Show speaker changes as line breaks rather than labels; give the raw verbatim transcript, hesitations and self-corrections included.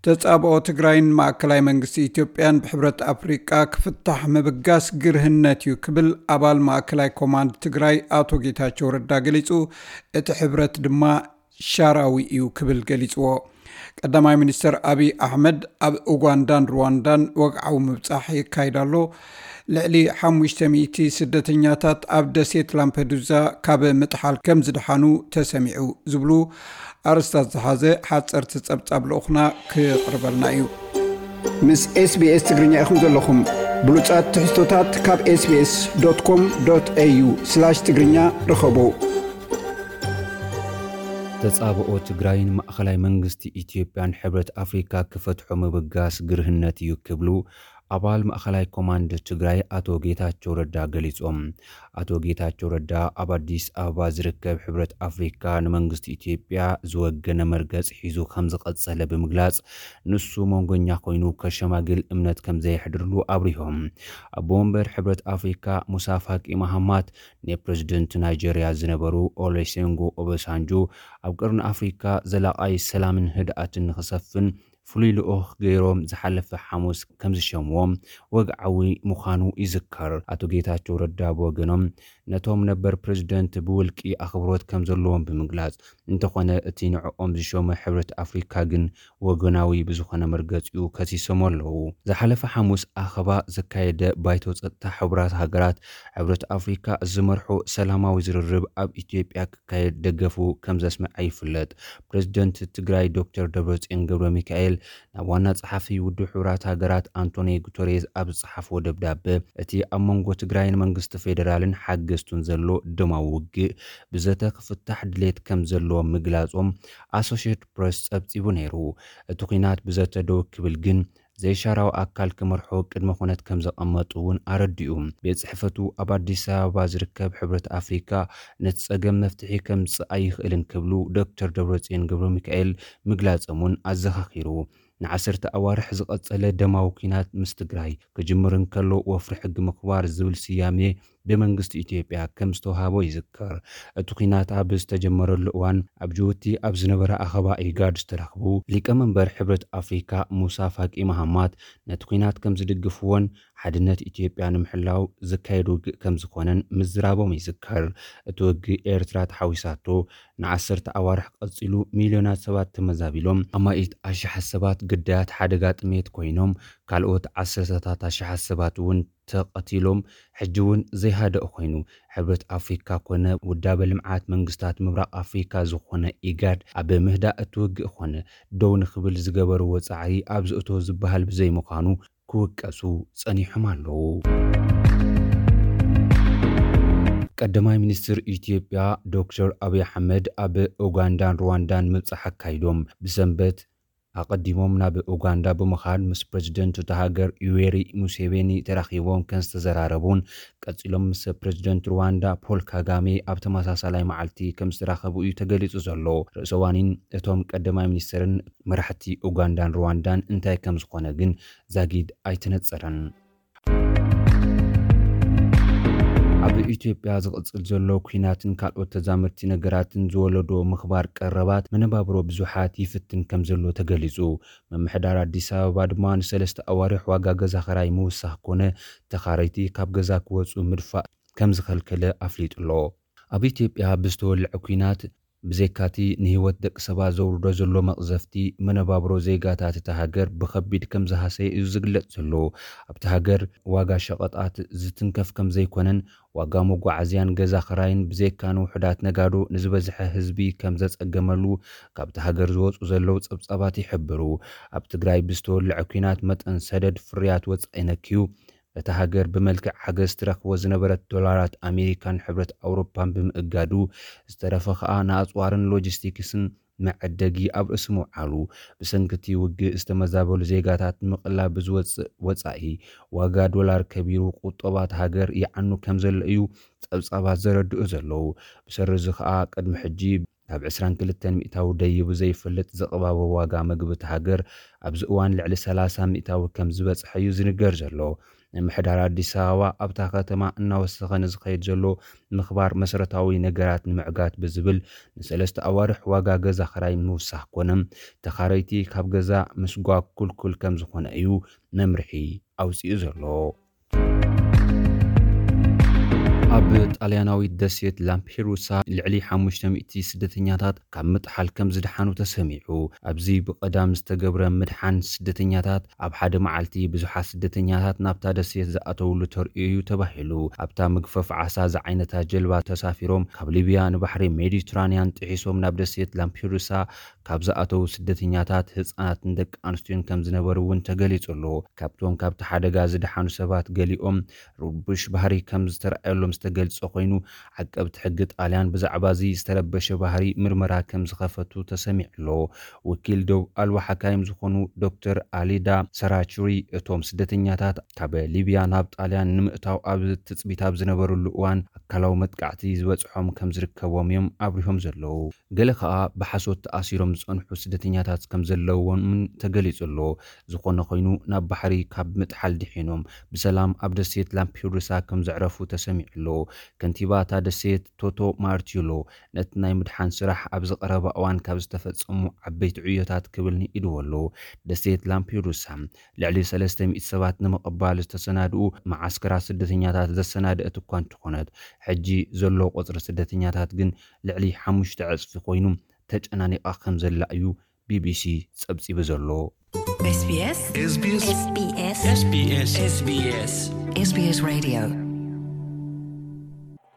ተጻብኦ ትግራይን ማእከላይ መንግስቲ ኢትዮጵያን ብሕብረት አፍሪቃ ክፍታሕ መበጋስ ግርህነት እዩ ክብል አባል ማእከላይ ኮማንድ ትግራይ አቶ ጌታቸው ረዳ ገሊጹ እቲ ሕብረት ድማ ሻራዊ እዩ ክብል ገሊጽዎ ቀዳማይ ሚኒስትር አብይ አሕመድ ኣብ ኡጋንዳን ሩዋንዳን ወግዓዊ ምብጻሕ ይካይዳሎ ልዕሊ ሓሙሽተ ሚእቲ ስደተኛታት ኣብ ደሴት ላምፔዱዛ ካብ ምጥሓል ከም ዝድሓኑ ተሰሚዑ ዝብሉ አርስታት ዝሓዘ ሓፀርቲ ጸብጻብ ልኡኽና ክቅርበልና እዩ ምስ ኤስቢኤስ ትግርኛ ኢኹም ዘለኹም ብሉጻት ትሕዝቶታት ካብ ኤስቢኤስ ዶት ኮም ዶት ኤዩ ስላሽ ትግርኛ ረኸቡ
ተጻብኦ ትግራይን ማእከላይ መንግስቲ ኢትዮጵያን ሕብረት አፍሪካ ክፈትሖ መበጋስ ግርህነት እዩ ክብሉ አባል ማእከላይ ኮማንድ ትግራይ አቶ ጌታቸው ረዳ ገሊጾም አቶ ጌታቸው ረዳ ኣብ አዲስ አበባ ዝርከብ ሕብረት አፍሪካ ንመንግስቲ ኢትዮጵያ ዝወገነ መርገጽ ሒዙ ከም ዝቀጸለ ብምግላጽ ንሱ መንጎኛ ኮይኑ ከሸማግል እምነት ከም ዘይሕድርሉ አብሪሆም ኣብ ወንበር ሕብረት አፍሪካ ሙሳ ፋቂ መሐማት ንፕሬዝደንት ናይጄሪያ ዝነበሩ ኦሉሴጉን ኦባሳንጆ ኣብ ቀርኒ አፍሪካ ዘላቃይ ሰላምን ህድኣትን ንኽሰፍን ፍሉይ ልኡኽ ገይሮም ዝሓለፈ ሐሙስ ከም ዝሸምዎም ወግዓዊ ምዃኑ ይዝከር አቶ ጌታቸው ረዳ ብወገኖም ነቶም ነበር ፕሬዝደንት ብውልቂ ኣኽብሮት ከም ዘለዎም ብምግላጽ እንተኾነ እቲ ንዕኦም ዝሾመ ሕብረት አፍሪካ ግን ወገናዊ ብዝኾነ መርገጺኡ ከሲሶም ኣለዉ ዝሓለፈ ሐሙስ ኣኸባ ዘካየደ ባይቶ ጸጥታ ሕብራት ሃገራት ሕብረት አፍሪካ ዝመርሑ ሰላማዊ ዝርርብ ኣብ ኢትዮጵያ ክካየድ ደገፉ ከም ዘስምዐ ይፍለጥ ፕሬዝደንት ትግራይ ዶክተር ደብረጽዮን ገብረ ሚካኤል ናብ ዋና ጸሓፊ ውድብ ሕብራት ሃገራት አንቶኒዮ ጉተሬዝ ኣብ ዝጸሓፍዎ ደብዳቤ እቲ ኣብ መንጎ ትግራይን መንግስቲ ፌደራልን ሓገዝቱን ዘሎ ደማዊ ውግእ ብዘተ ክፍታሕ ድሌት ከም ዘለዎ ምግላጾም ኣሶሺየትድ ፕሬስ ጸብጺቡ ነይሩ እቲ ኩናት ብዘተ ደው ክብል ግን ዘይሻራው ኣካል ክመርሖ ቅድመ ኩነት ከም ዘቐመጡ እውን ኣረዲኡ ቤት ጽሕፈቱ ኣብ አዲስ አበባ ዝርከብ ሕብረት አፍሪካ ነቲ ጸገም መፍትሒ ከም ዝጽኣይ ይኽእልን ክብሉ ዶክተር ደብረጽዮን ገብረ ሚካኤል ምግላጾምን ኣዘኻኺሩ ንዓሰርተ ኣዋርሕ ዝቐጸለ ደማዊ ኩናት ምስ ትግራይ ክጅምር እንከሎ ወፍሪ ሕጊ ምኽባር ዝብል ስያሜ ብመንግስቲ ኢትዮጵያ ከም ዝተዋሃቦ ይዝከር እቲ ኩናት ኣብ ዝተጀመረሉ እዋን ኣብ ጅቡቲ ኣብ ዝነበረ ኣኸባ ኢጋድ ዝተረኽቡ ሊቀመንበር ሕብረት አፍሪካ ሙሳ ፋቂ መሐማት ነቲ ኩናት ከም ዝድግፍዎን ሓድነት ኢትዮጵያ ንምሕላው ዝካየድ ውግእ ከም ዝኾነን ምዝራቦም ይዝከር እቲ ውግእ ኤርትራ ተሓዊሳቶ ንዓሰርተ ኣዋርሕ ቀጺሉ ሚልዮናት ሰባት ተመዛቢሎም ኣማኢት ኣሽሓት ሰባት ግዳያት ሓደጋ ጥሜት ኮይኖም ካልኦት ዓሰርተታት ኣሽሓት ሰባት እውን ተቐቲሎም ሕጂ እውን ዘይሃደእ ኮይኑ ሕብረት አፍሪካ ኮነ ውዳበ ልምዓት መንግስታት ምብራቅ አፍሪካ ዝኾነ ኢጋድ ኣብ ምህዳእ እቲ ውግእ ኮነ ደው ንኽብል ዝገበሩ ወጻዒ ኣብ ዝእቶ ዝበሃል ብዘይ ምዃኑ ክውቀሱ ጸኒሖም ኣለዉ ቀዳማይ ሚኒስትር ኢትዮጵያ ዶክተር አብይ አሕመድ ኣብ ኡጋንዳን ሩዋንዳን ምብጻሕ አካይዶም ብሰንበት ኣቀዲሞም ናብ ኡጋንዳ ብምኻድ ምስ ፕሬዝደንት ተሃገር ዩዌሪ ሙሴቬኒ ተራኺቦም ከም ዝተዘራረቡን ቀጺሎም ምስ ፕሬዝደንት ሩዋንዳ ፖል ካጋሜ ኣብ ተመሳሳላይ መዓልቲ ከም ዝተራኸቡ እዩ ተገሊጹ ዘሎ ርእሰ ዋኒን እቶም ቀዳማይ ሚኒስትርን መራሕቲ ኡጋንዳን ሩዋንዳን እንታይ ከም ዝኾነ ግን ዛጊድ ኣይተነጸረን ኣብ ኢትዮጵያ ዝቕጽል ዘሎ ኩናትን ካልኦት ተዛመርቲ ነገራትን ዝወለዶ ምኽባር ቀረባት መነባብሮ ብዙሓት ይፍትን ከም ዘሎ ተገሊጹ መምሕዳር አዲስ አበባ ድማ ንሰለስተ ኣዋርሕ ዋጋ ገዛ ኸራይ ምውሳኽ ኮነ ተኻረይቲ ካብ ገዛ ክወፁ ምድፋእ ከም ዝኸልከለ ኣፍሊጡሎ ኣብ ኢትዮጵያ ብዝተወልዐ ኩናት ብዘይካቲ ንህይወት ደቂ ሰባት ዘውርዶ ዘሎ መቕዘፍቲ መነባብሮ ዜጋታት እቲ ሃገር ብኸቢድ ከም ዝሃሰየ እዩ ዝግለጽ ዘሎ ኣብቲ ሃገር ዋጋ ሸቐጣት ዝትንከፍ ከም ዘይኮነን ዋጋ መጓዓዝያን ገዛ ኸራይን ብዘይካኑ ውሕዳት ነጋዶ ንዝበዝሐ ህዝቢ ከም ዘጸገመሉ ካብቲ ሃገር ዝወፁ ዘለው ጸብጻባት ይሕብሩ ኣብ ትግራይ ብዝተወልዐ ኩናት መጠን ሰደድ ፍርያት ወጻኢ ነኪዩ እቲ ሃገር ብመልክዕ ሓገዝ ትረኽቦ ዝነበረት ዶላራት ኣሜሪካን ሕብረት ኣውሮፓን ብምእጋዱ ዝተረፈ ከዓ ንኣጽዋርን ሎጂስቲክስን መዕደጊ ኣብ ርእሲ ምውዓሉ ብሰንኪቲ ውግእ ዝተመዛበሉ ዜጋታት ምቕላብ ብዝወፅእ ወጻኢ ዋጋ ዶላር ከቢሩ ቁጠባት ሃገር ይዓኑ ከም ዘሎ እዩ ጸብጻባት ዘረድኡ ዘለው ብሰረዚ ከዓ ቅድሚ ሕጂ ኣብ عشرين وثلاثين ሚእታዊ ደይቡ ዘይፈልጥ ዘቕባበ ዋጋ ምግቢ ሃገር ኣብዚ እዋን ልዕሊ ሰላሳ ሚእታዊ ከም ዝበጽሐ እዩ ዝንገር ዘሎ ምሕዳር አዲስ አበባ ኣብታ ከተማ እናወሰኸን ዝኸይድ ዘሎ ምኽባር መሰረታዊ ነገራት ንምዕጋት ብዝብል ንሰለስተ ኣዋርሕ ዋጋ ገዛ ኸራይ ምውሳኽ ኮነም ተኻረይቲ ካብ ገዛ ምስጓ ኩልኩል ከም ዝኾነ እዩ መምርሒ ኣውፅኡ ዘሎ ኣብ ጣልያናዊ ደሴት ላምፔዱሳ ልዕሊ ሓሙሽተ ሚእቲ ስደተኛታት ካብ ምጥሓል ከም ዝድሓኑ ተሰሚዑ ኣብዚ ብቐዳም ዝተገብረ ምድሓን ስደተኛታት ኣብ ሓደ መዓልቲ ብዙሓት ስደተኛታት ናብታ ደሴት ዝኣተውሉ ተርእዩ ተባሂሉ ኣብታ ምግፈፍ ዓሳ ዝዓይነታ ጀልባ ተሳፊሮም ካብ ሊብያ ንባሕሪ ሜዲትራንያን ጥሒሶም ናብ ደሴት ላምፔዱሳ ካብ ዝኣተው ስደተኛታት ህፃናትን ደቂ ኣንስትዮን ከም ዝነበሩ እውን ተገሊጹሉ ካብቶም ካብቲ ሓደጋ ዝድሓኑ ሰባት ገሊኦም ሩቡሽ ባህሪ ከም ዝተረኣየሎም ዝተገልጸ ኮይኑ ዓቀብቲ ሕጊ ጣልያን ብዛዕባ እዚ ዝተረበሸ ባህሪ ምርመራ ከም ዝኸፈቱ ተሰሚዕሎ ወኪል ደው ኣልዋ ሓካይም ዝኾኑ ዶክተር አሊዳ ሰራቹሪ እቶም ስደተኛታት ካብ ሊብያ ናብ ጣልያን ንምእታው ኣብ ትጽቢት ኣብ ዝነበሩሉ እዋን ኣካላዊ መጥቃዕቲ ዝበጽሖም ከም ዝርከቦም እዮም ኣብሪሆም ዘለዉ ገለ ከዓ ብሓሶት ተኣሲሮም ዝጸንሑ ስደተኛታት ከም ዘለዎም ተገሊጹሎ ዝኾነ ኮይኑ ናብ ባሕሪ ካብ ምጥሓል ድሒኖም ብሰላም ኣብ ደሴት ላምፔዱሳ ከም ዘዕረፉ ተሰሚዕሎ ከንቲባ እታ ደሴት ቶቶ ማርቲሎ ነቲ ናይ ምድሓን ስራሕ ኣብ ዝቐረበ እዋን ካብ ዝተፈጸሙ ዓበይቲ ዕዮታት ክብል ንኢድወሎ ደሴት ላምፔዱሳ ልዕሊ ሰለስተ ሚእቲ ሰባት ንምቕባል ዝተሰናድኡ ማዓስከራ ስደተኛታት ዘሰናድአት እኳ እንትኾነት ሕጂ ዘሎ ቁጽሪ ስደተኛታት ግን ልዕሊ ሓሙሽተ ዕጽፊ ኮይኑ ተጨናኒቓ ከም ዘላ እዩ ቢቢሲ ጸብጺቡ ዘሎ
ኤስ ቢ ኤስ ኤስ ቢ ኤስ ኤስ ቢ ኤስ ኤስ ቢ ኤስ ኤስ ቢ ኤስ Radio